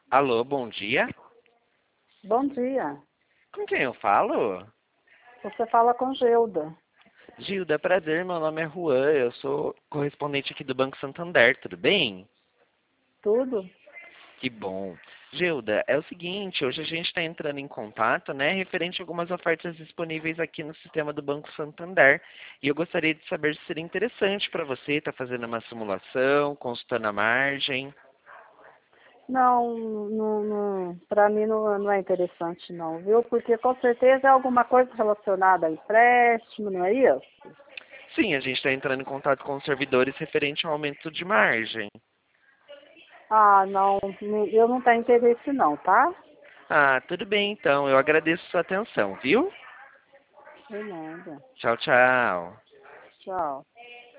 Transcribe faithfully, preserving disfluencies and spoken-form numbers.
Alô, bom dia. Bom dia. Com quem eu falo? Você fala com Gilda. Gilda, prazer, meu nome é Juan, eu sou correspondente aqui do Banco Santander, tudo bem? Tudo? Que bom. Gilda, é o seguinte, hoje a gente está entrando em contato, né, referente a algumas ofertas disponíveis aqui no sistema do Banco Santander. E eu gostaria de saber se seria interessante para você estar fazendo uma simulação, consultando a margem. Não, não, não para mim não, não é interessante não, viu? Porque com certeza é alguma coisa relacionada a empréstimo, não é isso? Sim, a gente está entrando em contato com os servidores referente ao aumento de margem. Ah, não, não- eu não tenho interesse não, tá? Ah, tudo bem então, eu agradeço sua atenção, viu? De nada. Tchau, tchau. Tchau.